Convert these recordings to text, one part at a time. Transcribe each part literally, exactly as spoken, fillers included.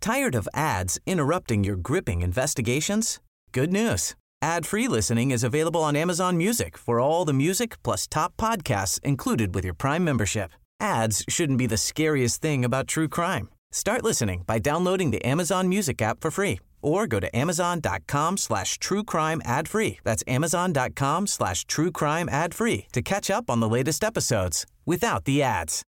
Tired of ads interrupting your gripping investigations? Good news. Ad-free listening is available on Amazon Music for all the music plus top podcasts included with your Prime membership. Ads shouldn't be the scariest thing about true crime. Start listening by downloading the Amazon Music app for free or go to amazon.com slash true crime ad free. That's amazon.com slash true crime ad free to catch up on the latest episodes without the ads.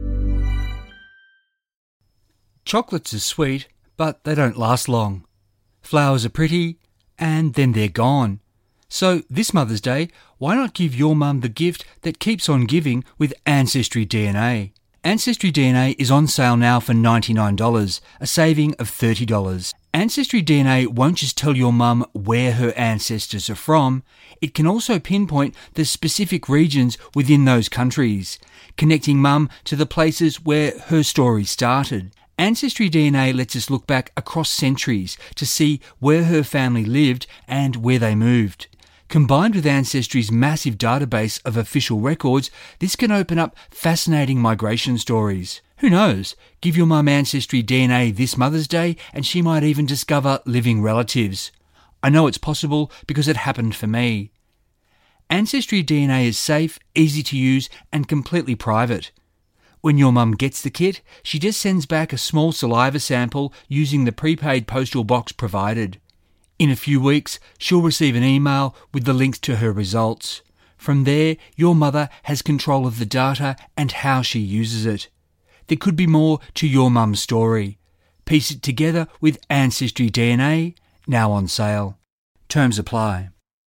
Chocolates are sweet, but they don't last long. Flowers are pretty, and then they're gone. So this Mother's Day, why not give your mum the gift that keeps on giving with Ancestry D N A? Ancestry D N A is on sale now for ninety-nine dollars, a saving of thirty dollars. Ancestry D N A won't just tell your mum where her ancestors are from, it can also pinpoint the specific regions within those countries, connecting mum to the places where her story started. Ancestry D N A lets us look back across centuries to see where her family lived and where they moved. Combined with Ancestry's massive database of official records, this can open up fascinating migration stories. Who knows? Give your mum Ancestry D N A this Mother's Day and she might even discover living relatives. I know it's possible because it happened for me. Ancestry D N A is safe, easy to use and completely private. When your mum gets the kit, she just sends back a small saliva sample using the prepaid postal box provided. In a few weeks, she'll receive an email with the links to her results. From there, your mother has control of the data and how she uses it. There could be more to your mum's story. Piece it together with Ancestry D N A, now on sale. Terms apply.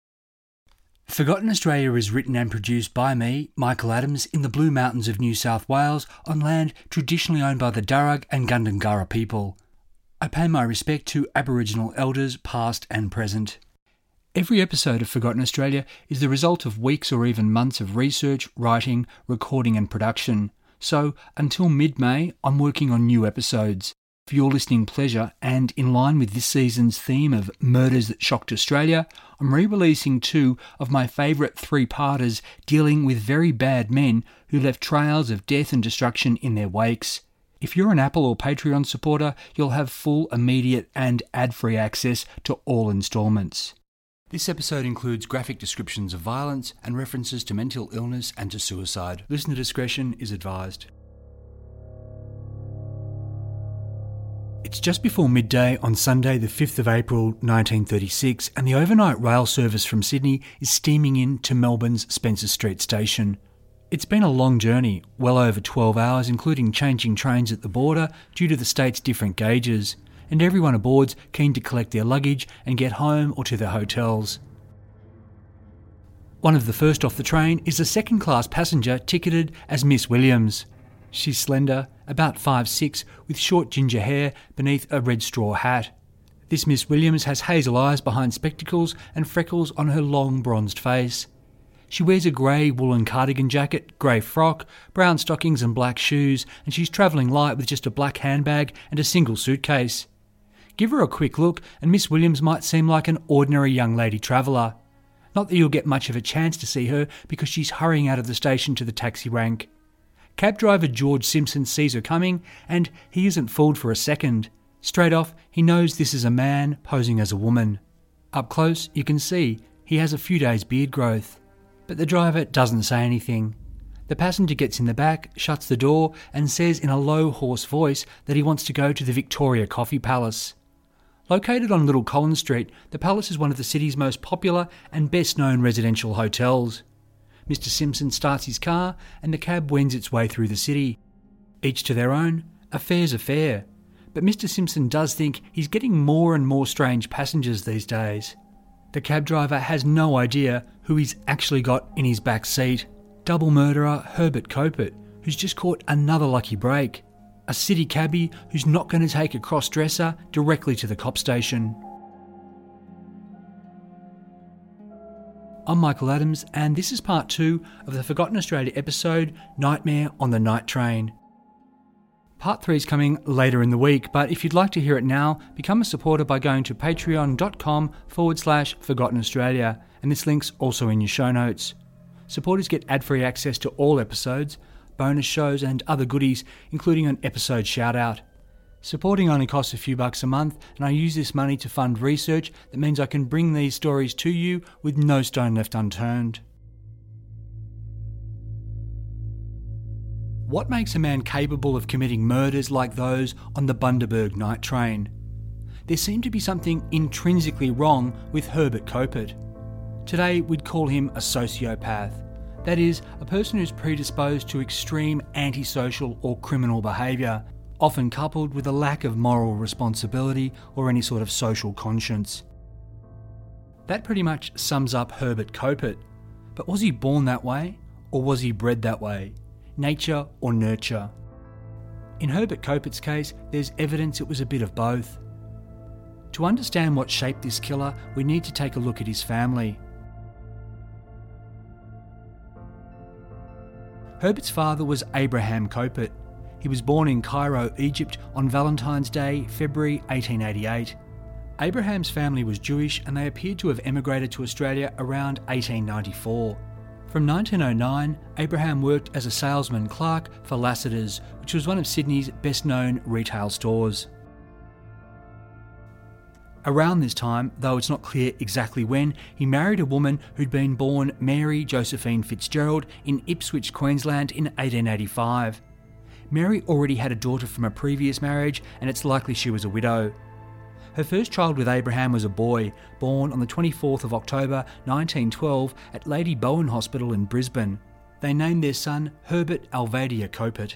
Forgotten Australia is written and produced by me, Michael Adams, in the Blue Mountains of New South Wales on land traditionally owned by the Darug and Gundungurra people. I pay my respect to Aboriginal elders past and present. Every episode of Forgotten Australia is the result of weeks or even months of research, writing, recording and production. So, until mid-May, I'm working on new episodes. For your listening pleasure, and in line with this season's theme of murders that shocked Australia, I'm re-releasing two of my favourite three-parters dealing with very bad men who left trails of death and destruction in their wakes. If you're an Apple or Patreon supporter, you'll have full, immediate and ad-free access to all instalments. This episode includes graphic descriptions of violence and references to mental illness and to suicide. Listener discretion is advised. It's just before midday on Sunday the fifth of April nineteen thirty-six and the overnight rail service from Sydney is steaming in to Melbourne's Spencer Street station. It's been a long journey, well over twelve hours, including changing trains at the border due to the state's different gauges, and everyone aboard's keen to collect their luggage and get home or to their hotels. One of the first off the train is a second-class passenger ticketed as Miss Williams. She's slender, about five foot six, with short ginger hair beneath a red straw hat. This Miss Williams has hazel eyes behind spectacles and freckles on her long bronzed face. She wears a grey woolen cardigan jacket, grey frock, brown stockings and black shoes, and she's travelling light with just a black handbag and a single suitcase. Give her a quick look and Miss Williams might seem like an ordinary young lady traveller. Not that you'll get much of a chance to see her because she's hurrying out of the station to the taxi rank. Cab driver George Simpson sees her coming and he isn't fooled for a second. Straight off, he knows this is a man posing as a woman. Up close, you can see he has a few days beard growth. But the driver doesn't say anything. The passenger gets in the back, shuts the door and says in a low, hoarse voice that he wants to go to the Victoria Coffee Palace. Located on Little Collins Street, the Palace is one of the city's most popular and best-known residential hotels. Mister Simpson starts his car and the cab wends its way through the city. Each to their own, a fare's a fare. But Mister Simpson does think he's getting more and more strange passengers these days. The cab driver has no idea who he's actually got in his back seat. Double murderer Herbert Copert, who's just caught another lucky break. A city cabbie who's not going to take a cross-dresser directly to the cop station. I'm Michael Adams and this is part two of the Forgotten Australia episode Nightmare on the Night Train. Part three is coming later in the week, but if you'd like to hear it now, become a supporter by going to patreon.com forward slash Forgotten Australia, and this link's also in your show notes. Supporters get ad-free access to all episodes, bonus shows and other goodies, including an episode shout-out. Supporting only costs a few bucks a month, and I use this money to fund research that means I can bring these stories to you with no stone left unturned. What makes a man capable of committing murders like those on the Bundaberg night train? There seemed to be something intrinsically wrong with Herbert Kopit. Today we'd call him a sociopath. That is, a person who's predisposed to extreme antisocial or criminal behaviour, often coupled with a lack of moral responsibility or any sort of social conscience. That pretty much sums up Herbert Kopit. But was he born that way, or was he bred that way? Nature or nurture? In Herbert Kopit's case, there's evidence it was a bit of both. To understand what shaped this killer, we need to take a look at his family. Herbert's father was Abraham Kopit. He was born in Cairo, Egypt on Valentine's Day, February eighteen eighty-eight. Abraham's family was Jewish and they appeared to have emigrated to Australia around eighteen ninety-four. From nineteen oh nine, Abraham worked as a salesman clerk for Lassiter's, which was one of Sydney's best-known retail stores. Around this time, though it's not clear exactly when, he married a woman who'd been born Mary Josephine Fitzgerald in Ipswich, Queensland in eighteen eighty-five. Mary already had a daughter from a previous marriage, and it's likely she was a widow. Her first child with Abraham was a boy, born on the twenty-fourth of October nineteen twelve at Lady Bowen Hospital in Brisbane. They named their son Herbert Alvadia Kopit.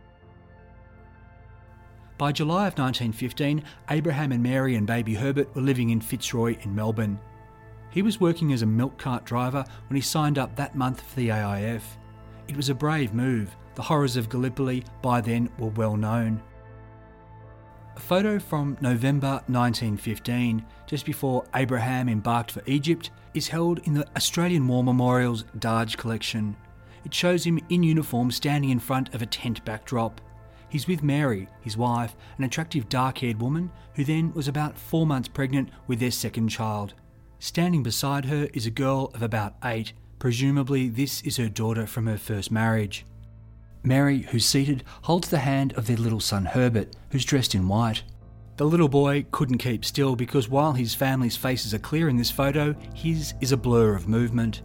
By July of nineteen fifteen, Abraham and Mary and baby Herbert were living in Fitzroy in Melbourne. He was working as a milk cart driver when he signed up that month for the A I F. It was a brave move. The horrors of Gallipoli by then were well known. A photo from November nineteen fifteen, just before Abraham embarked for Egypt, is held in the Australian War Memorial's Darge collection. It shows him in uniform standing in front of a tent backdrop. He's with Mary, his wife, an attractive dark-haired woman who then was about four months pregnant with their second child. Standing beside her is a girl of about eight. Presumably this is her daughter from her first marriage. Mary, who's seated, holds the hand of their little son Herbert, who's dressed in white. The little boy couldn't keep still because while his family's faces are clear in this photo, his is a blur of movement.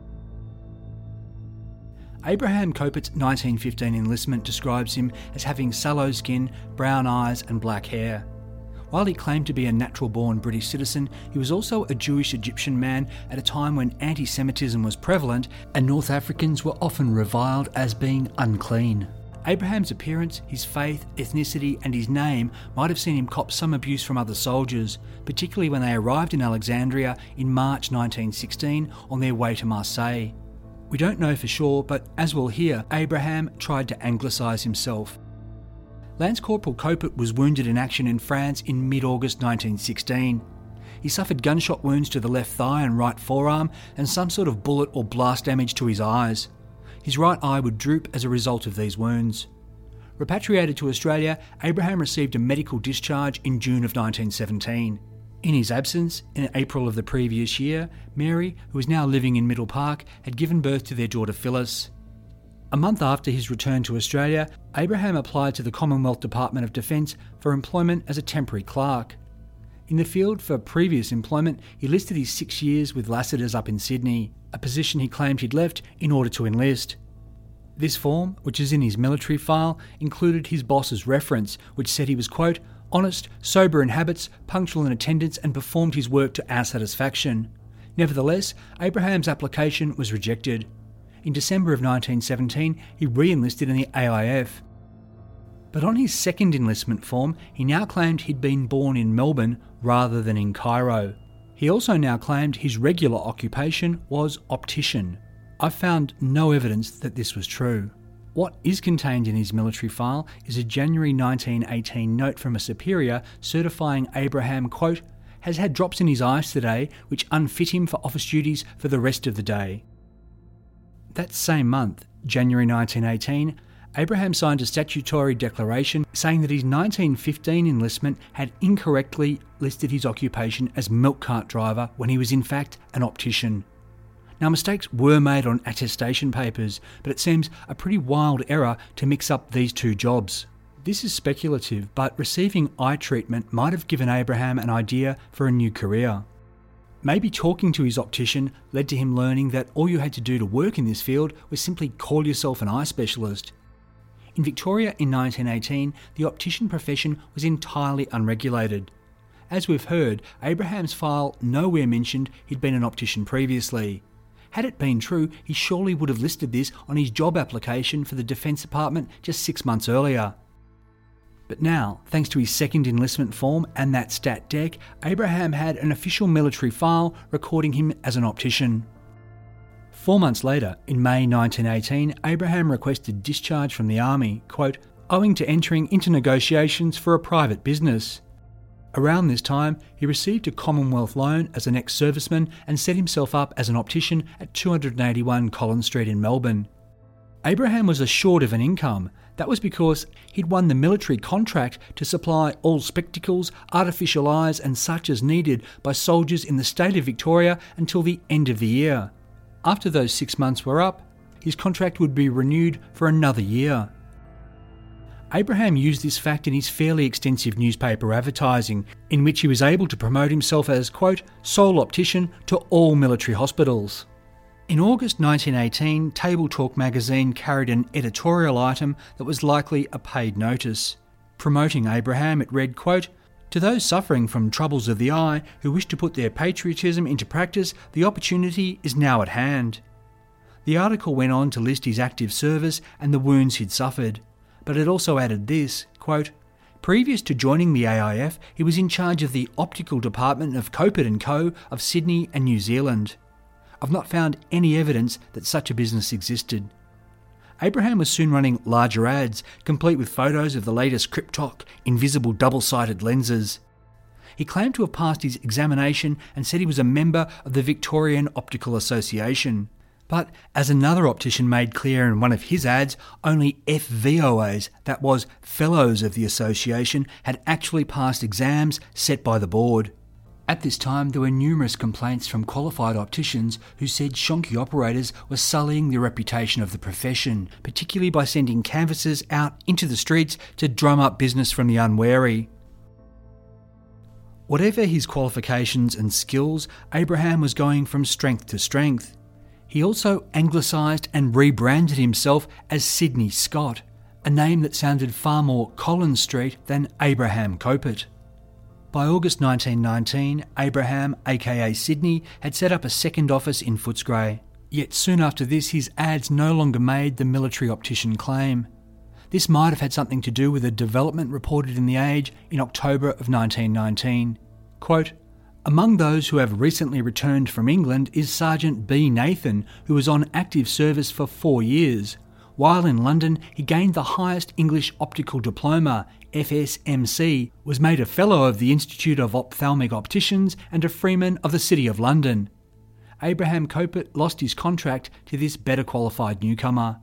Abraham Kopit's nineteen fifteen enlistment describes him as having sallow skin, brown eyes and black hair. While he claimed to be a natural-born British citizen, he was also a Jewish Egyptian man at a time when anti-Semitism was prevalent and North Africans were often reviled as being unclean. Abraham's appearance, his faith, ethnicity and his name might have seen him cop some abuse from other soldiers, particularly when they arrived in Alexandria in March nineteen sixteen on their way to Marseille. We don't know for sure, but as we'll hear, Abraham tried to anglicise himself. Lance Corporal Kopit was wounded in action in France in mid-August nineteen sixteen. He suffered gunshot wounds to the left thigh and right forearm and some sort of bullet or blast damage to his eyes. His right eye would droop as a result of these wounds. Repatriated to Australia, Abraham received a medical discharge in June of nineteen seventeen. In his absence, in April of the previous year, Mary, who was now living in Middle Park, had given birth to their daughter Phyllis. A month after his return to Australia, Abraham applied to the Commonwealth Department of Defence for employment as a temporary clerk. In the field for previous employment, he listed his six years with Lassiter's up in Sydney, a position he claimed he'd left in order to enlist. This form, which is in his military file, included his boss's reference, which said he was, quote, honest, sober in habits, punctual in attendance and performed his work to our satisfaction. Nevertheless, Abraham's application was rejected. In December of nineteen seventeen, he re-enlisted in the A I F. But on his second enlistment form, he now claimed he'd been born in Melbourne rather than in Cairo. He also now claimed his regular occupation was optician. I've found no evidence that this was true. What is contained in his military file is a January nineteen eighteen note from a superior certifying Abraham, quote, has had drops in his eyes today which unfit him for office duties for the rest of the day. That same month, January nineteen eighteen, Abraham signed a statutory declaration saying that his nineteen fifteen enlistment had incorrectly listed his occupation as milk cart driver when he was in fact an optician. Now, mistakes were made on attestation papers, but it seems a pretty wild error to mix up these two jobs. This is speculative, but receiving eye treatment might have given Abraham an idea for a new career. Maybe talking to his optician led to him learning that all you had to do to work in this field was simply call yourself an eye specialist. In Victoria in nineteen eighteen, the optician profession was entirely unregulated. As we've heard, Abraham's file nowhere mentioned he'd been an optician previously. Had it been true, he surely would have listed this on his job application for the Defence Department just six months earlier. But now, thanks to his second enlistment form and that stat deck, Abraham had an official military file recording him as an optician. Four months later, in May nineteen eighteen, Abraham requested discharge from the army, quote, owing to entering into negotiations for a private business. Around this time, he received a Commonwealth loan as an ex-serviceman and set himself up as an optician at two eighty-one Collins Street in Melbourne. Abraham was assured of an income. That was because he'd won the military contract to supply all spectacles, artificial eyes and such as needed by soldiers in the state of Victoria until the end of the year. After those six months were up, his contract would be renewed for another year. Abraham used this fact in his fairly extensive newspaper advertising, in which he was able to promote himself as, quote, sole optician to all military hospitals. In August nineteen eighteen, Table Talk magazine carried an editorial item that was likely a paid notice. Promoting Abraham, it read, quote, to those suffering from troubles of the eye who wish to put their patriotism into practice, the opportunity is now at hand. The article went on to list his active service and the wounds he'd suffered, but it also added this, quote, previous to joining the A I F, he was in charge of the optical department of Kopit and Co of Sydney and New Zealand. I've not found any evidence that such a business existed. Abraham was soon running larger ads, complete with photos of the latest Cryptoc invisible double-sided lenses. He claimed to have passed his examination and said he was a member of the Victorian Optical Association. But as another optician made clear in one of his ads, only F V O As, that was, Fellows of the Association, had actually passed exams set by the board. At this time, there were numerous complaints from qualified opticians who said shonky operators were sullying the reputation of the profession, particularly by sending canvassers out into the streets to drum up business from the unwary. Whatever his qualifications and skills, Abraham was going from strength to strength. He also anglicised and rebranded himself as Sydney Scott, a name that sounded far more Collins Street than Abraham Kopit. By August nineteen nineteen, Abraham, aka Sydney, had set up a second office in Footscray. Yet soon after this, his ads no longer made the military optician claim. This might have had something to do with a development reported in The Age in October of nineteen nineteen. Quote, among those who have recently returned from England is Sergeant B. Nathan, who was on active service for four years. While in London, he gained the highest English optical diploma, F S M C, was made a Fellow of the Institute of Ophthalmic Opticians and a Freeman of the City of London. Abraham Kopit lost his contract to this better qualified newcomer.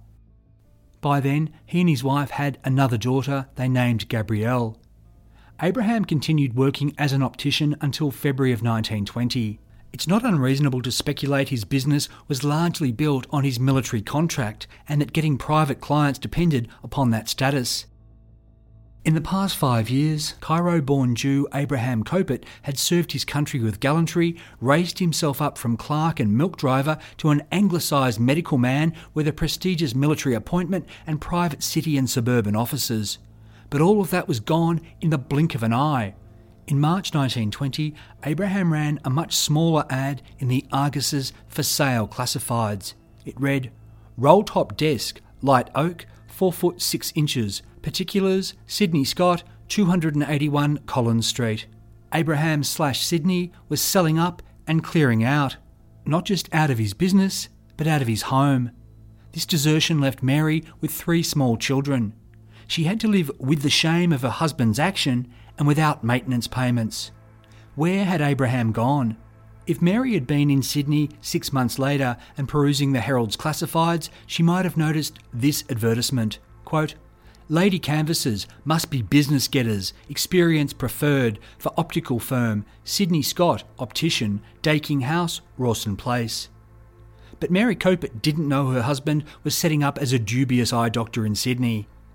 By then, he and his wife had another daughter they named Gabrielle. Abraham continued working as an optician until February of nineteen twenty. It's not unreasonable to speculate his business was largely built on his military contract and that getting private clients depended upon that status. In the past five years, Cairo-born Jew Abraham Kopit had served his country with gallantry, raised himself up from clerk and milk driver to an anglicised medical man with a prestigious military appointment and private city and suburban offices. But all of that was gone in the blink of an eye. In March nineteen twenty, Abraham ran a much smaller ad in the Argus's For Sale Classifieds. It read, roll-top desk, light oak, four foot six inches, particulars, Sydney Scott, two eighty-one Collins Street. Abraham slash Sydney was selling up and clearing out. Not just out of his business, but out of his home. This desertion left Mary with three small children. She had to live with the shame of her husband's action and without maintenance payments. Where had Abraham gone? If Mary had been in Sydney six months later and perusing the Herald's classifieds, she might have noticed this advertisement, quote, lady canvassers must be business getters, experience preferred for optical firm, Sydney Scott, optician, Daking House, Rawson Place. But Mary Kopit didn't know her husband was setting up as a dubious eye doctor in Sydney.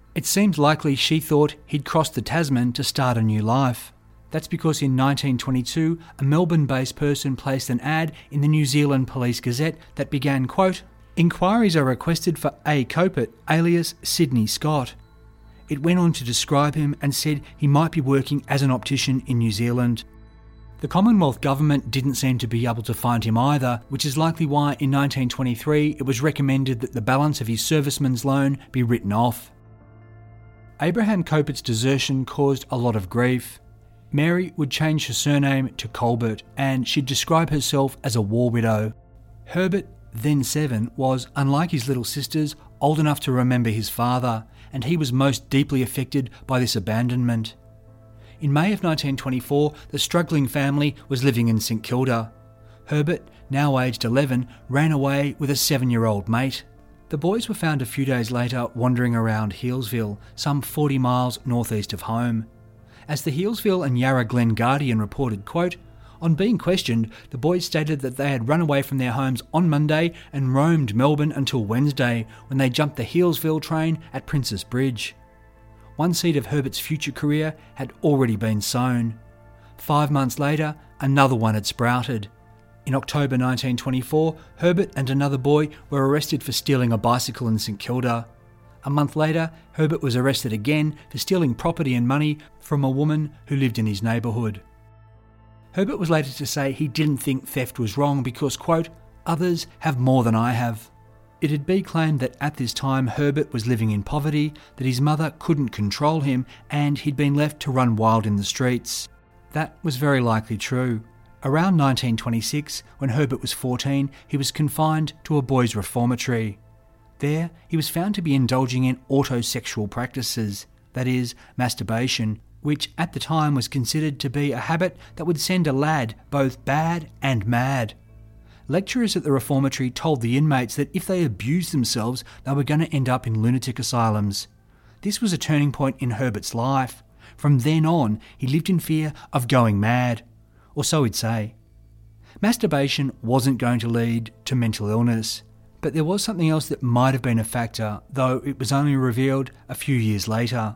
It seems likely she thought he'd crossed the Tasman to start a new life. That's because in nineteen twenty-two, a Melbourne-based person placed an ad in the New Zealand Police Gazette that began, quote, "Inquiries are requested for A. Copert, alias Sydney Scott." It went on to describe him and said he might be working as an optician in New Zealand. The Commonwealth Government didn't seem to be able to find him either, which is likely why in nineteen twenty-three it was recommended that the balance of his serviceman's loan be written off. Abraham Copert's desertion caused a lot of grief. Mary would change her surname to Colbert, and she'd describe herself as a war widow. Herbert, then seven, was, unlike his little sisters, old enough to remember his father, and he was most deeply affected by this abandonment. In May of nineteen twenty-four, the struggling family was living in St Kilda. Herbert, now aged eleven, ran away with a seven-year-old mate. The boys were found a few days later wandering around Healesville, some forty miles northeast of home. As the Healesville and Yarra Glen Guardian reported, quote, "On being questioned, the boys stated that they had run away from their homes on Monday and roamed Melbourne until Wednesday, when they jumped the Healesville train at Princess Bridge." One seed of Herbert's future career had already been sown. Five months later, another one had sprouted. In October nineteen twenty-four, Herbert and another boy were arrested for stealing a bicycle in St Kilda. A month later, Herbert was arrested again for stealing property and money from a woman who lived in his neighbourhood. Herbert was later to say he didn't think theft was wrong because, quote, "Others have more than I have." It'd be claimed that at this time Herbert was living in poverty, that his mother couldn't control him, and he'd been left to run wild in the streets. That was very likely true. Around nineteen twenty-six, when Herbert was fourteen, he was confined to a boys' reformatory. There, he was found to be indulging in autosexual practices, that is, masturbation, which at the time was considered to be a habit that would send a lad both bad and mad. Lecturers at the reformatory told the inmates that if they abused themselves, they were going to end up in lunatic asylums. This was a turning point in Herbert's life. From then on, he lived in fear of going mad, or so he'd say. Masturbation wasn't going to lead to mental illness, but there was something else that might have been a factor, though it was only revealed a few years later.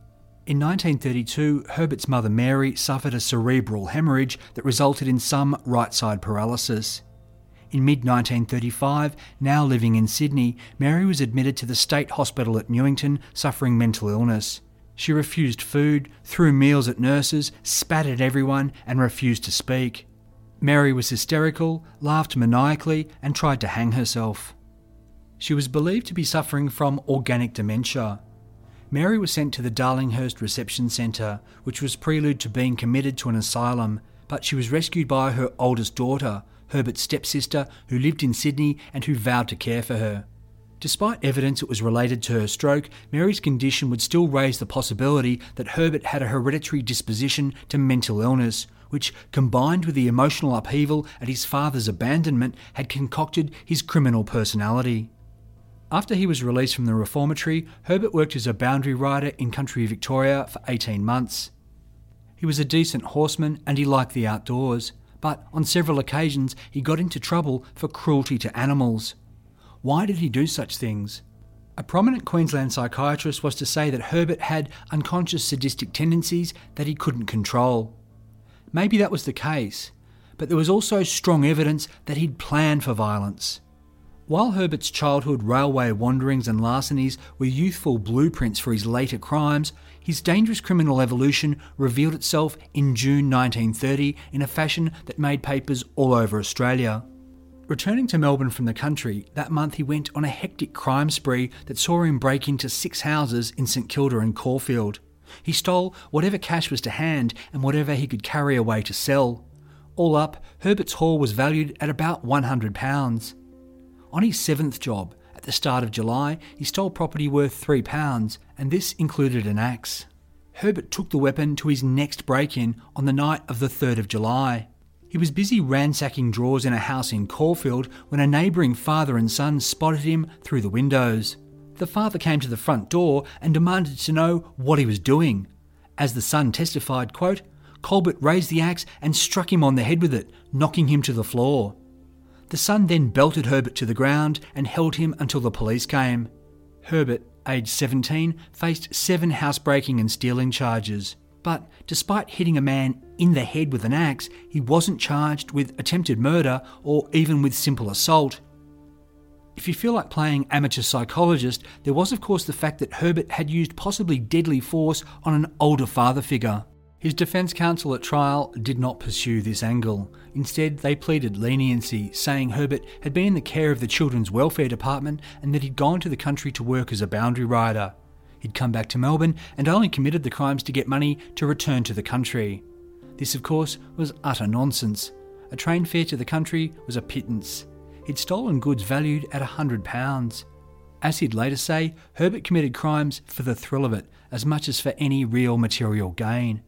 In nineteen thirty-two, Herbert's mother Mary suffered a cerebral hemorrhage that resulted in some right-side paralysis. In mid nineteen thirty-five, now living in Sydney, Mary was admitted to the State Hospital at Newington, suffering mental illness. She refused food, threw meals at nurses, spat at everyone, and refused to speak. Mary was hysterical, laughed maniacally, and tried to hang herself. She was believed to be suffering from organic dementia. Mary was sent to the Darlinghurst Reception Centre, which was prelude to being committed to an asylum, but she was rescued by her oldest daughter, Herbert's stepsister, who lived in Sydney and who vowed to care for her. Despite evidence it was related to her stroke, Mary's condition would still raise the possibility that Herbert had a hereditary disposition to mental illness, which, combined with the emotional upheaval at his father's abandonment, had concocted his criminal personality. After he was released from the reformatory, Herbert worked as a boundary rider in country Victoria for eighteen months. He was a decent horseman and he liked the outdoors, but on several occasions he got into trouble for cruelty to animals. Why did he do such things? A prominent Queensland psychiatrist was to say that Herbert had unconscious sadistic tendencies that he couldn't control. Maybe that was the case, but there was also strong evidence that he'd planned for violence. While Herbert's childhood railway wanderings and larcenies were youthful blueprints for his later crimes, his dangerous criminal evolution revealed itself in June nineteen thirty in a fashion that made papers all over Australia. Returning to Melbourne from the country, that month he went on a hectic crime spree that saw him break into six houses in St Kilda and Caulfield. He stole whatever cash was to hand and whatever he could carry away to sell. All up, Herbert's haul was valued at about one hundred pounds. On his seventh job, at the start of July, he stole property worth three pounds, and this included an axe. Herbert took the weapon to his next break-in on the night of the third of July. He was busy ransacking drawers in a house in Caulfield when a neighbouring father and son spotted him through the windows. The father came to the front door and demanded to know what he was doing. As the son testified, quote, "Colbert raised the axe and struck him on the head with it, knocking him to the floor." The son then belted Herbert to the ground and held him until the police came. Herbert, aged seventeen, faced seven housebreaking and stealing charges. But despite hitting a man in the head with an axe, he wasn't charged with attempted murder or even with simple assault. If you feel like playing amateur psychologist, there was of course the fact that Herbert had used possibly deadly force on an older father figure. His defence counsel at trial did not pursue this angle. Instead, they pleaded leniency, saying Herbert had been in the care of the Children's Welfare Department and that he'd gone to the country to work as a boundary rider. He'd come back to Melbourne and only committed the crimes to get money to return to the country. This, of course, was utter nonsense. A train fare to the country was a pittance. He'd stolen goods valued at a hundred pounds. As he'd later say, Herbert committed crimes for the thrill of it, as much as for any real material gain.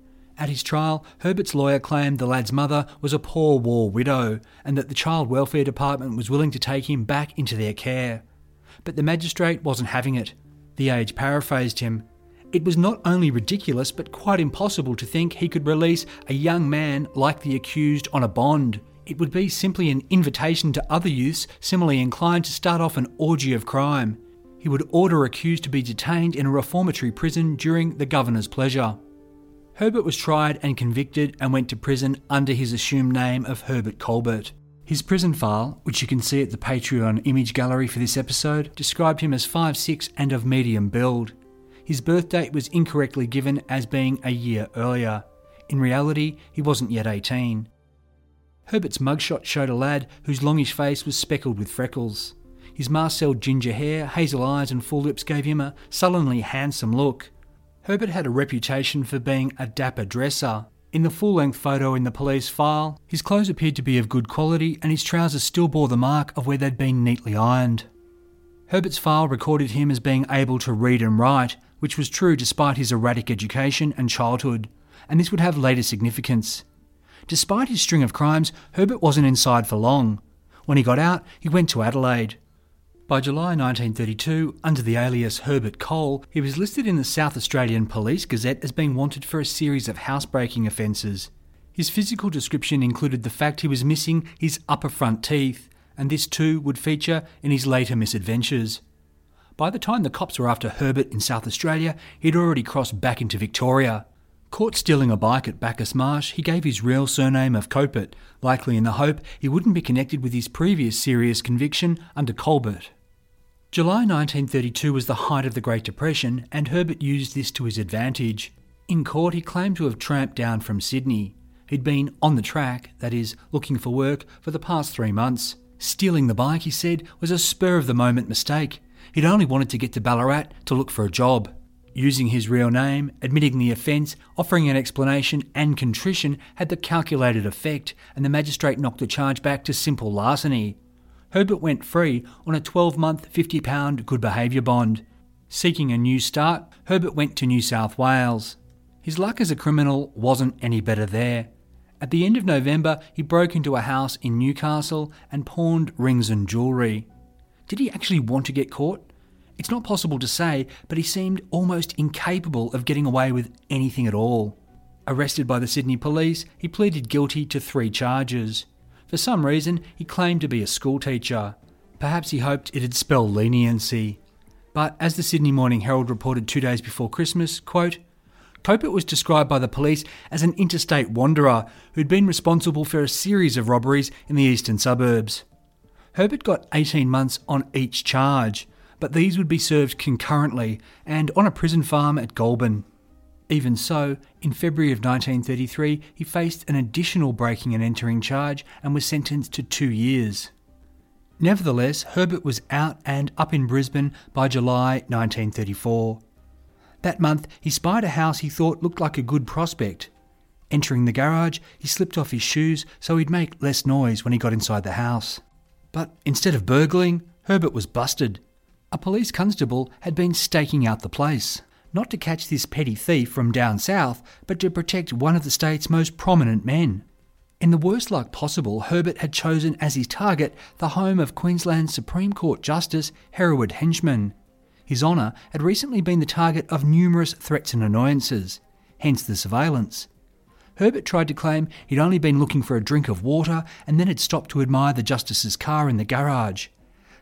At his trial, Herbert's lawyer claimed the lad's mother was a poor war widow and that the Child Welfare Department was willing to take him back into their care. But the magistrate wasn't having it. The Age paraphrased him. It was not only ridiculous but quite impossible to think he could release a young man like the accused on a bond. It would be simply an invitation to other youths similarly inclined to start off an orgy of crime. He would order accused to be detained in a reformatory prison during the governor's pleasure. Herbert was tried and convicted and went to prison under his assumed name of Herbert Colbert. His prison file, which you can see at the Patreon image gallery for this episode, described him as five foot six and of medium build. His birth date was incorrectly given as being a year earlier. In reality, he wasn't yet eighteen. Herbert's mugshot showed a lad whose longish face was speckled with freckles. His marcelled ginger hair, hazel eyes and full lips gave him a sullenly handsome look. Herbert had a reputation for being a dapper dresser. In the full-length photo in the police file, his clothes appeared to be of good quality and his trousers still bore the mark of where they'd been neatly ironed. Herbert's file recorded him as being able to read and write, which was true despite his erratic education and childhood, and this would have later significance. Despite his string of crimes, Herbert wasn't inside for long. When he got out, he went to Adelaide. By July nineteen thirty-two, under the alias Herbert Cole, he was listed in the South Australian Police Gazette as being wanted for a series of housebreaking offences. His physical description included the fact he was missing his upper front teeth, and this too would feature in his later misadventures. By the time the cops were after Herbert in South Australia, he'd already crossed back into Victoria. Caught stealing a bike at Bacchus Marsh, he gave his real surname of Copert, likely in the hope he wouldn't be connected with his previous serious conviction under Colbert. July nineteen thirty-two was the height of the Great Depression, and Herbert used this to his advantage. In court, he claimed to have tramped down from Sydney. He'd been on the track, that is, looking for work, for the past three months. Stealing the bike, he said, was a spur-of-the-moment mistake. He'd only wanted to get to Ballarat to look for a job. Using his real name, admitting the offence, offering an explanation and contrition had the calculated effect, and the magistrate knocked the charge back to simple larceny. Herbert went free on a twelve-month, fifty pound good behaviour bond. Seeking a new start, Herbert went to New South Wales. His luck as a criminal wasn't any better there. At the end of November, he broke into a house in Newcastle and pawned rings and jewellery. Did he actually want to get caught? It's not possible to say, but he seemed almost incapable of getting away with anything at all. Arrested by the Sydney police, he pleaded guilty to three charges. For some reason, he claimed to be a schoolteacher. Perhaps he hoped it'd spell leniency. But as the Sydney Morning Herald reported two days before Christmas, quote, Copert was described by the police as an interstate wanderer who'd been responsible for a series of robberies in the eastern suburbs. Herbert got eighteen months on each charge, but these would be served concurrently and on a prison farm at Goulburn. Even so, in February of nineteen thirty-three, he faced an additional breaking and entering charge and was sentenced to two years. Nevertheless, Herbert was out and up in Brisbane by July nineteen thirty-four. That month, he spied a house he thought looked like a good prospect. Entering the garage, he slipped off his shoes so he'd make less noise when he got inside the house. But instead of burgling, Herbert was busted. A police constable had been staking out the place, not to catch this petty thief from down south, but to protect one of the state's most prominent men. In the worst luck possible, Herbert had chosen as his target the home of Queensland's Supreme Court Justice Hereward Henchman. His honour had recently been the target of numerous threats and annoyances, hence the surveillance. Herbert tried to claim he'd only been looking for a drink of water and then had stopped to admire the Justice's car in the garage.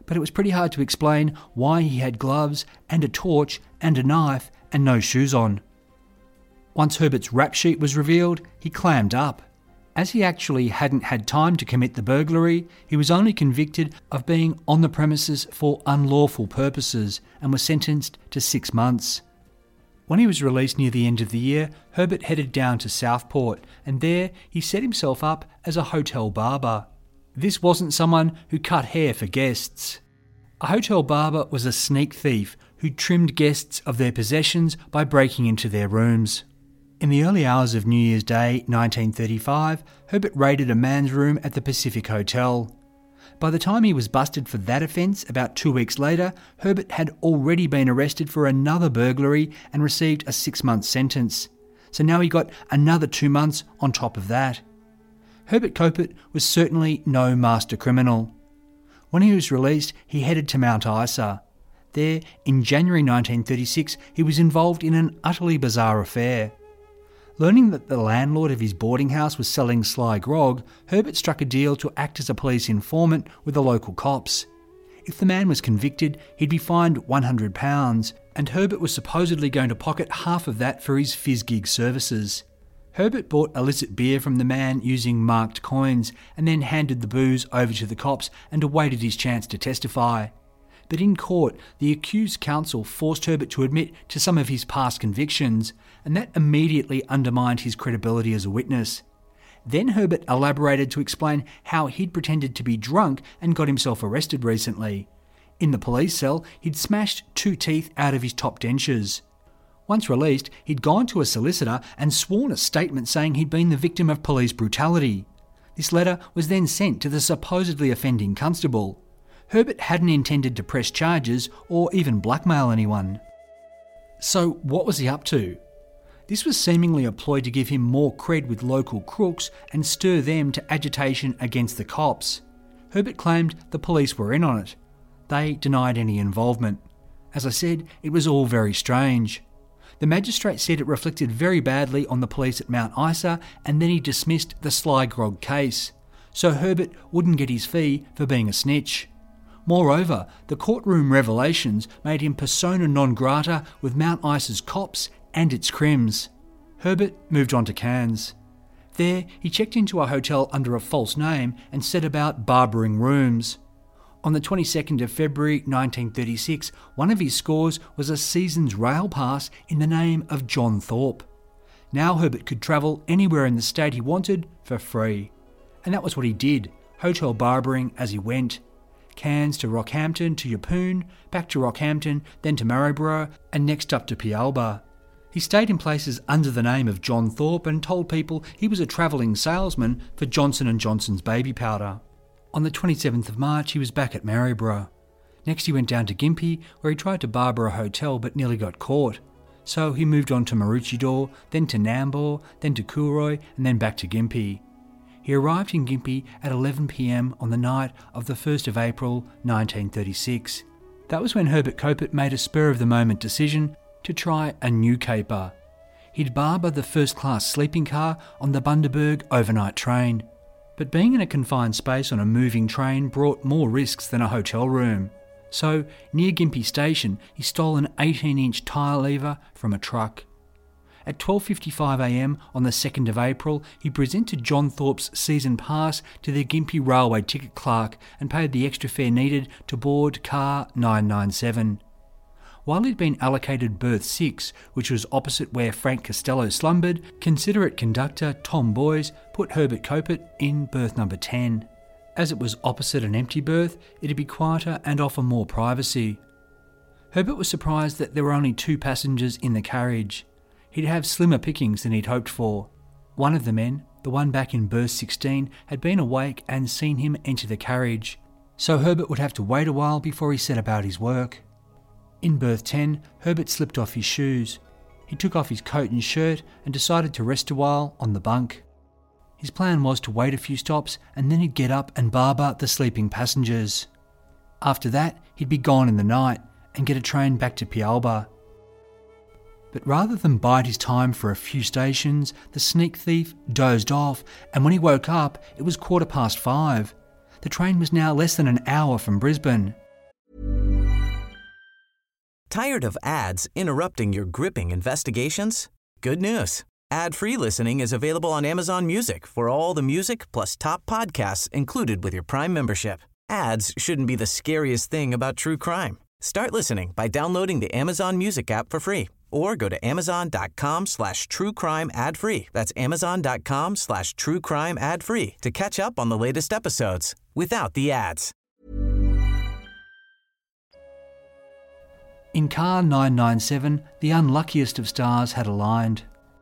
but it was pretty hard to explain why he had gloves and a torch and a knife and no shoes on. Once Herbert's rap sheet was revealed, he clammed up. As he actually hadn't had time to commit the burglary, he was only convicted of being on the premises for unlawful purposes and was sentenced to six months. When he was released near the end of the year, Herbert headed down to Southport, and there he set himself up as a hotel barber. This wasn't someone who cut hair for guests. A hotel barber was a sneak thief who trimmed guests of their possessions by breaking into their rooms. In the early hours of New Year's Day nineteen thirty-five, Herbert raided a man's room at the Pacific Hotel. By the time he was busted for that offence about two weeks later, Herbert had already been arrested for another burglary and received a six-month sentence. So now he got another two months on top of that. Herbert Kopit was certainly no master criminal. When he was released, he headed to Mount Isa. There, in January nineteen thirty-six, he was involved in an utterly bizarre affair. Learning that the landlord of his boarding house was selling sly grog, Herbert struck a deal to act as a police informant with the local cops. If the man was convicted, he'd be fined one hundred pounds, and Herbert was supposedly going to pocket half of that for his fizz gig services. Herbert bought illicit beer from the man using marked coins and then handed the booze over to the cops and awaited his chance to testify. But in court, the accused counsel forced Herbert to admit to some of his past convictions, and that immediately undermined his credibility as a witness. Then Herbert elaborated to explain how he'd pretended to be drunk and got himself arrested recently. In the police cell, he'd smashed two teeth out of his top dentures. Once released, he'd gone to a solicitor and sworn a statement saying he'd been the victim of police brutality. This letter was then sent to the supposedly offending constable. Herbert hadn't intended to press charges or even blackmail anyone. So what was he up to? This was seemingly a ploy to give him more cred with local crooks and stir them to agitation against the cops. Herbert claimed the police were in on it. They denied any involvement. As I said, it was all very strange. The magistrate said it reflected very badly on the police at Mount Isa, and then he dismissed the sly grog case. So Herbert wouldn't get his fee for being a snitch. Moreover, the courtroom revelations made him persona non grata with Mount Isa's cops and its crims. Herbert moved on to Cairns. There, he checked into a hotel under a false name and set about barbering rooms. On the twenty-second of February nineteen thirty-six, one of his scores was a season's rail pass in the name of John Thorpe. Now Herbert could travel anywhere in the state he wanted for free. And that was what he did, hotel barbering as he went. Cairns to Rockhampton to Yeppoon, back to Rockhampton, then to Maryborough, and next up to Pialba. He stayed in places under the name of John Thorpe and told people he was a travelling salesman for Johnson and Johnson's baby powder. On the twenty-seventh of March, he was back at Maryborough. Next he went down to Gympie, where he tried to barber a hotel but nearly got caught. So he moved on to Maroochydore, then to Nambour, then to Coolroy, and then back to Gympie. He arrived in Gympie at eleven p m on the night of the first of April nineteen thirty-six. That was when Herbert Kopit made a spur-of-the-moment decision to try a new caper. He'd barber the first-class sleeping car on the Bundaberg overnight train. But being in a confined space on a moving train brought more risks than a hotel room. So, near Gympie Station, he stole an eighteen inch tyre lever from a truck. At twelve fifty-five a m on the second of April, he presented John Thorpe's season pass to the Gympie Railway ticket clerk and paid the extra fare needed to board car nine ninety-seven. While he'd been allocated berth six, which was opposite where Frank Costello slumbered, considerate conductor Tom Boys put Herbert Kopit in berth number ten. As it was opposite an empty berth, it'd be quieter and offer more privacy. Herbert was surprised that there were only two passengers in the carriage. He'd have slimmer pickings than he'd hoped for. One of the men, the one back in berth sixteen, had been awake and seen him enter the carriage, so Herbert would have to wait a while before he set about his work. In berth ten, Herbert slipped off his shoes. He took off his coat and shirt and decided to rest a while on the bunk. His plan was to wait a few stops and then he'd get up and barber the sleeping passengers. After that, he'd be gone in the night and get a train back to Pialba. But rather than bide his time for a few stations, the sneak thief dozed off, and when he woke up, it was quarter past five. The train was now less than an hour from Brisbane. Tired of ads interrupting your gripping investigations? Good news. Ad-free listening is available on Amazon Music for all the music plus top podcasts included with your Prime membership. Ads shouldn't be the scariest thing about true crime. Start listening by downloading the Amazon Music app for free or go to amazon.com slash true crime ad free. That's amazon.com slash true crime ad free to catch up on the latest episodes without the ads. In car nine ninety-seven, the unluckiest of stars had aligned.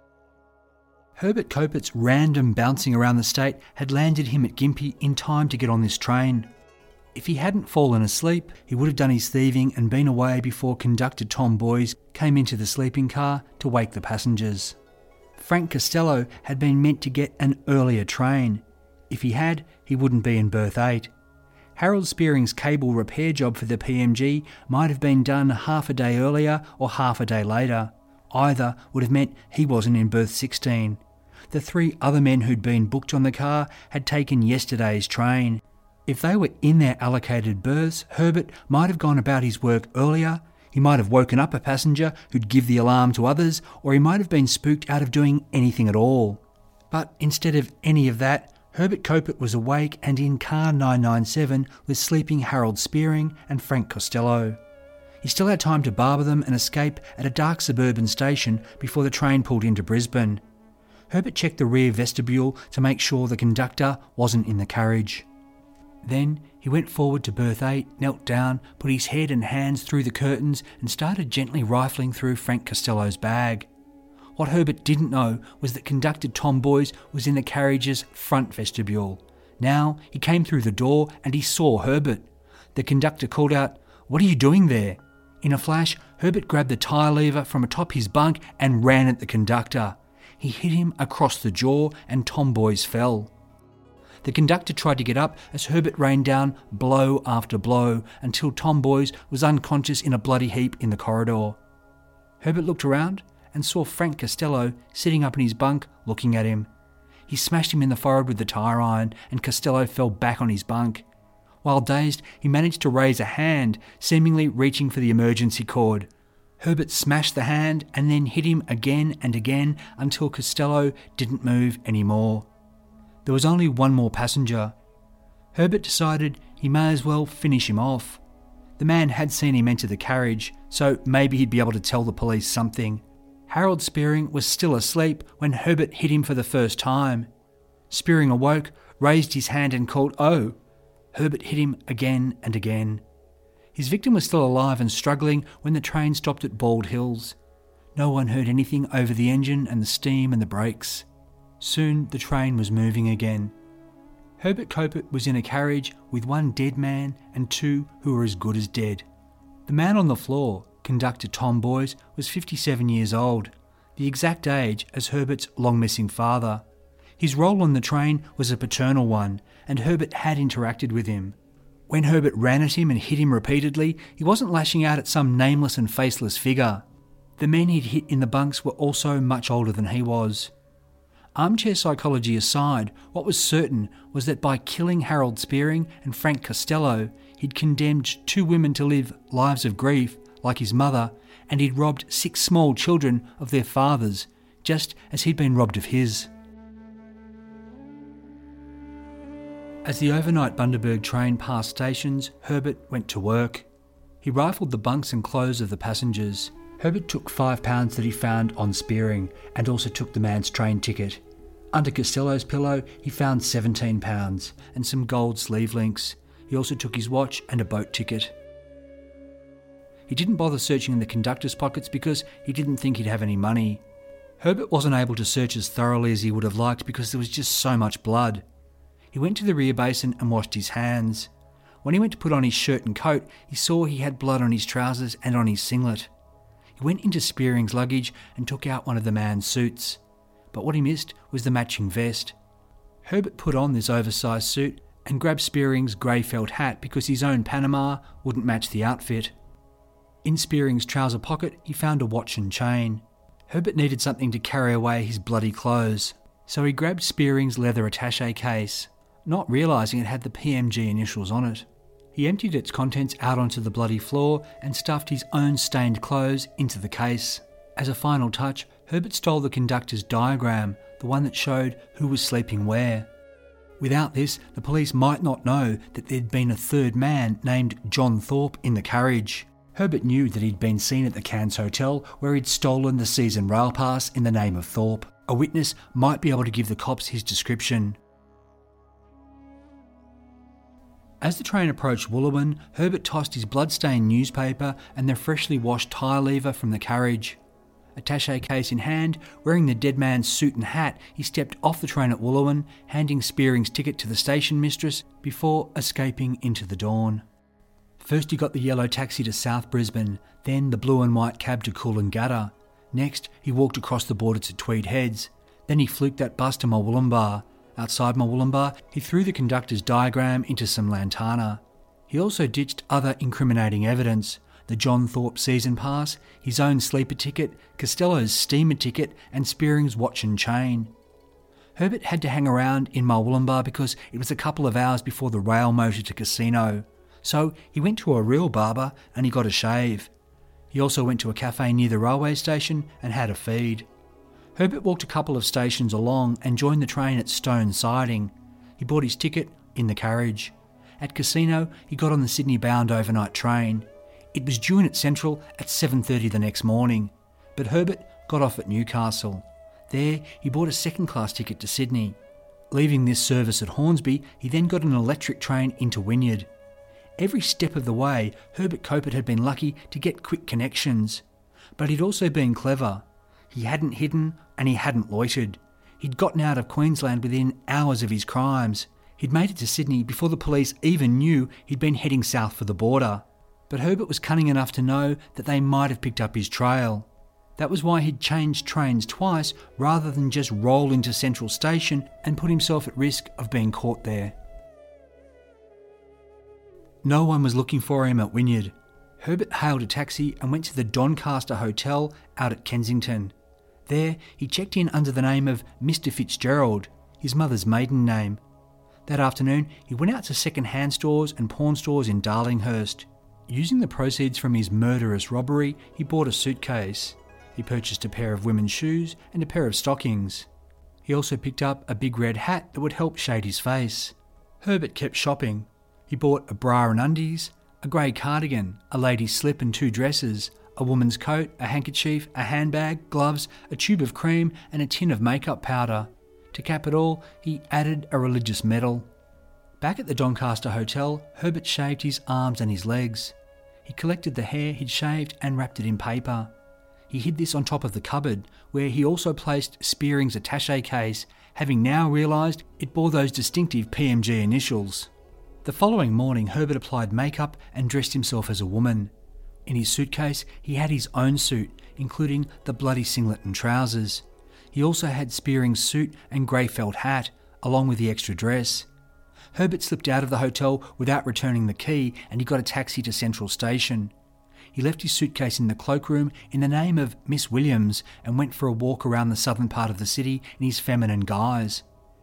Herbert Kopit's random bouncing around the state had landed him at Gympie in time to get on this train. If he hadn't fallen asleep, he would have done his thieving and been away before conductor Tom Boys came into the sleeping car to wake the passengers. Frank Costello had been meant to get an earlier train. If he had, he wouldn't be in berth eight. Harold Spearing's cable repair job for the P M G might have been done half a day earlier or half a day later. Either would have meant he wasn't in berth sixteen. The three other men who'd been booked on the car had taken yesterday's train. If they were in their allocated berths, Herbert might have gone about his work earlier, he might have woken up a passenger who'd give the alarm to others, or he might have been spooked out of doing anything at all. But instead of any of that, Herbert Kopit was awake and in car nine ninety-seven with sleeping Harold Spearing and Frank Costello. He still had time to barber them and escape at a dark suburban station before the train pulled into Brisbane. Herbert checked the rear vestibule to make sure the conductor wasn't in the carriage. Then he went forward to berth eight, knelt down, put his head and hands through the curtains and started gently rifling through Frank Costello's bag. What Herbert didn't know was that conductor Tom Boys was in the carriage's front vestibule. Now he came through the door and he saw Herbert. The conductor called out, "What are you doing there?" In a flash, Herbert grabbed the tyre lever from atop his bunk and ran at the conductor. He hit him across the jaw and Tom Boys fell. The conductor tried to get up as Herbert rained down blow after blow until Tom Boys was unconscious in a bloody heap in the corridor. Herbert looked around and saw Frank Costello sitting up in his bunk looking at him. He smashed him in the forehead with the tyre iron and Costello fell back on his bunk. While dazed, he managed to raise a hand, seemingly reaching for the emergency cord. Herbert smashed the hand and then hit him again and again until Costello didn't move anymore. There was only one more passenger. Herbert decided he may as well finish him off. The man had seen him enter the carriage, so maybe he'd be able to tell the police something. Harold Spearing was still asleep when Herbert hit him for the first time. Spearing awoke, raised his hand and called, "Oh!" Herbert hit him again and again. His victim was still alive and struggling when the train stopped at Bald Hills. No one heard anything over the engine and the steam and the brakes. Soon the train was moving again. Herbert Kopit was in a carriage with one dead man and two who were as good as dead. The man on the floor, conductor Tom Boys, was fifty-seven years old, the exact age as Herbert's long-missing father. His role on the train was a paternal one, and Herbert had interacted with him. When Herbert ran at him and hit him repeatedly, he wasn't lashing out at some nameless and faceless figure. The men he'd hit in the bunks were also much older than he was. Armchair psychology aside, what was certain was that by killing Harold Spearing and Frank Costello, he'd condemned two women to live lives of grief, like his mother, and he'd robbed six small children of their fathers, just as he'd been robbed of his. As the overnight Bundaberg train passed stations, Herbert went to work. He rifled the bunks and clothes of the passengers. Herbert took five pounds that he found on Spearing and also took the man's train ticket. Under Costello's pillow, he found seventeen pounds and some gold sleeve links. He also took his watch and a boat ticket. He didn't bother searching in the conductor's pockets because he didn't think he'd have any money. Herbert wasn't able to search as thoroughly as he would have liked because there was just so much blood. He went to the rear basin and washed his hands. When he went to put on his shirt and coat, he saw he had blood on his trousers and on his singlet. He went into Spearing's luggage and took out one of the man's suits. But what he missed was the matching vest. Herbert put on this oversized suit and grabbed Spearing's grey felt hat because his own Panama wouldn't match the outfit. In Spearing's trouser pocket, he found a watch and chain. Herbert needed something to carry away his bloody clothes, so he grabbed Spearing's leather attaché case, not realising it had the P M G initials on it. He emptied its contents out onto the bloody floor and stuffed his own stained clothes into the case. As a final touch, Herbert stole the conductor's diagram, the one that showed who was sleeping where. Without this, the police might not know that there'd been a third man named John Thorpe in the carriage. Herbert knew that he'd been seen at the Cairns Hotel where he'd stolen the season rail pass in the name of Thorpe. A witness might be able to give the cops his description. As the train approached Wooloowin, Herbert tossed his blood-stained newspaper and the freshly washed tyre lever from the carriage. Attaché case in hand, wearing the dead man's suit and hat, he stepped off the train at Wooloowin, handing Spearing's ticket to the station mistress before escaping into the dawn. First he got the yellow taxi to South Brisbane, then the blue and white cab to Coolangatta. Next, he walked across the border to Tweed Heads. Then he fluked that bus to Murwillumbah. Outside Murwillumbah, he threw the conductor's diagram into some lantana. He also ditched other incriminating evidence: the John Thorpe season pass, his own sleeper ticket, Costello's steamer ticket, and Spearing's watch and chain. Herbert had to hang around in Murwillumbah because it was a couple of hours before the rail motor to Casino. So he went to a real barber and he got a shave. He also went to a cafe near the railway station and had a feed. Herbert walked a couple of stations along and joined the train at Stone Siding. He bought his ticket in the carriage. At Casino, he got on the Sydney-bound overnight train. It was due in at Central at seven thirty the next morning, but Herbert got off at Newcastle. There, he bought a second-class ticket to Sydney. Leaving this service at Hornsby, he then got an electric train into Wynyard. Every step of the way, Herbert Kopit had been lucky to get quick connections. But he'd also been clever. He hadn't hidden and he hadn't loitered. He'd gotten out of Queensland within hours of his crimes. He'd made it to Sydney before the police even knew he'd been heading south for the border. But Herbert was cunning enough to know that they might have picked up his trail. That was why he'd changed trains twice rather than just roll into Central Station and put himself at risk of being caught there. No one was looking for him at Wynyard. Herbert hailed a taxi and went to the Doncaster Hotel out at Kensington. There, he checked in under the name of Mister Fitzgerald, his mother's maiden name. That afternoon, he went out to second-hand stores and pawn stores in Darlinghurst. Using the proceeds from his murderous robbery, he bought a suitcase. He purchased a pair of women's shoes and a pair of stockings. He also picked up a big red hat that would help shade his face. Herbert kept shopping. He bought a bra and undies, a grey cardigan, a lady's slip and two dresses, a woman's coat, a handkerchief, a handbag, gloves, a tube of cream and a tin of makeup powder. To cap it all, he added a religious medal. Back at the Doncaster Hotel, Herbert shaved his arms and his legs. He collected the hair he'd shaved and wrapped it in paper. He hid this on top of the cupboard, where he also placed Spearing's attaché case, having now realised it bore those distinctive P M G initials. The following morning, Herbert applied makeup and dressed himself as a woman. In his suitcase, he had his own suit, including the bloody singlet and trousers. He also had Spearing's suit and grey felt hat, along with the extra dress. Herbert slipped out of the hotel without returning the key and he got a taxi to Central Station. He left his suitcase in the cloakroom in the name of Miss Williams and went for a walk around the southern part of the city in his feminine guise.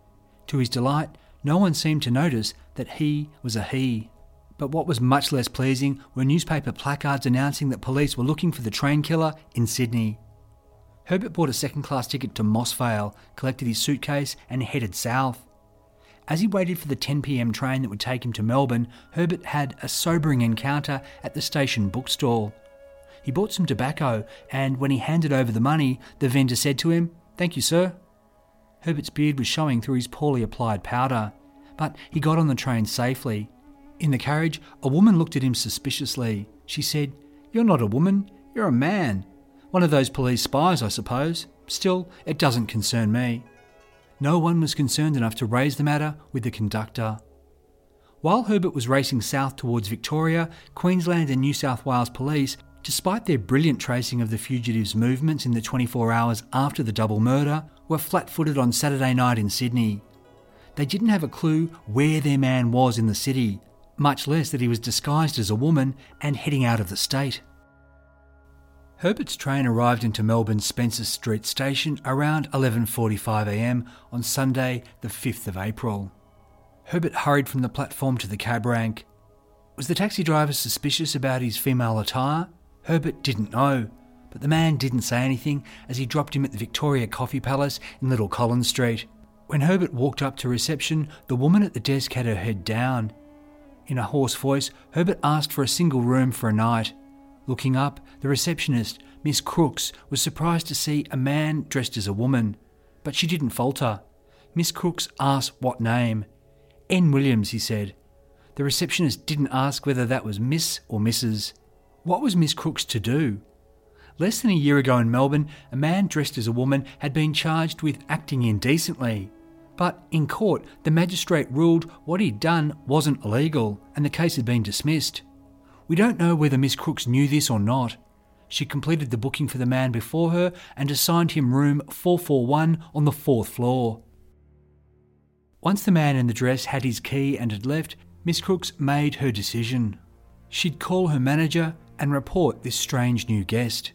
To his delight, no one seemed to notice that he was a he. But what was much less pleasing were newspaper placards announcing that police were looking for the train killer in Sydney. Herbert bought a second-class ticket to Moss Vale, collected his suitcase and headed south. As he waited for the ten p m train that would take him to Melbourne, Herbert had a sobering encounter at the station bookstore. He bought some tobacco and when he handed over the money, the vendor said to him, "Thank you, sir." Herbert's beard was showing through his poorly applied powder, but he got on the train safely. In the carriage, a woman looked at him suspiciously. She said, "You're not a woman, you're a man. One of those police spies, I suppose. Still, it doesn't concern me." No one was concerned enough to raise the matter with the conductor. While Herbert was racing south towards Victoria, Queensland and New South Wales police, despite their brilliant tracing of the fugitive's movements in the twenty-four hours after the double murder, were flat-footed on Saturday night in Sydney. They didn't have a clue where their man was in the city, much less that he was disguised as a woman and heading out of the state. Herbert's train arrived into Melbourne's Spencer Street station around eleven forty-five a m on Sunday the fifth of April. Herbert hurried from the platform to the cab rank. Was the taxi driver suspicious about his female attire? Herbert didn't know, but the man didn't say anything as he dropped him at the Victoria Coffee Palace in Little Collins Street. When Herbert walked up to reception, the woman at the desk had her head down. In a hoarse voice, Herbert asked for a single room for a night. Looking up, the receptionist, Miss Crooks, was surprised to see a man dressed as a woman, but she didn't falter. Miss Crooks asked what name. N. Williams, he said. The receptionist didn't ask whether that was Miss or Missus What was Miss Crooks to do? Less than a year ago in Melbourne, a man dressed as a woman had been charged with acting indecently. But in court, the magistrate ruled what he'd done wasn't illegal and the case had been dismissed. We don't know whether Miss Crooks knew this or not. She completed the booking for the man before her and assigned him room four forty-one on the fourth floor. Once the man in the dress had his key and had left, Miss Crooks made her decision. She'd call her manager and report this strange new guest.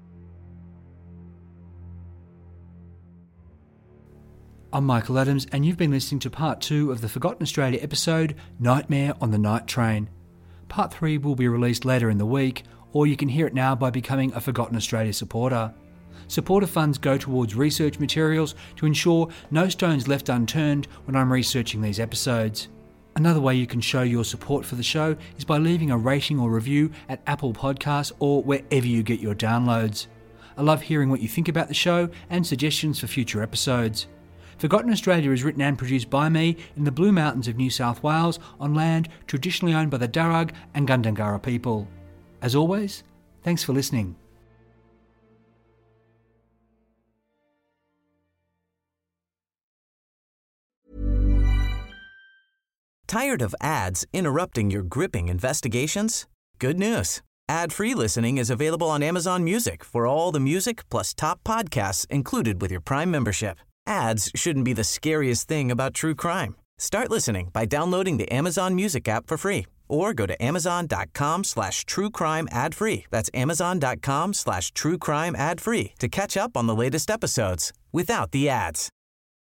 I'm Michael Adams and you've been listening to part two of the Forgotten Australia episode, Nightmare on the Night Train. Part three will be released later in the week, or you can hear it now by becoming a Forgotten Australia supporter. Supporter funds go towards research materials to ensure no stone's left unturned when I'm researching these episodes. Another way you can show your support for the show is by leaving a rating or review at Apple Podcasts or wherever you get your downloads. I love hearing what you think about the show and suggestions for future episodes. Forgotten Australia is written and produced by me in the Blue Mountains of New South Wales on land traditionally owned by the Darug and Gundungurra people. As always, thanks for listening. Tired of ads interrupting your gripping investigations? Good news. Ad-free listening is available on Amazon Music for all the music plus top podcasts included with your Prime membership. Ads shouldn't be the scariest thing about true crime. Start listening by downloading the Amazon Music app for free or go to amazon.com slash true crime ad free. That's amazon.com slash true crime ad free to catch up on the latest episodes without the ads.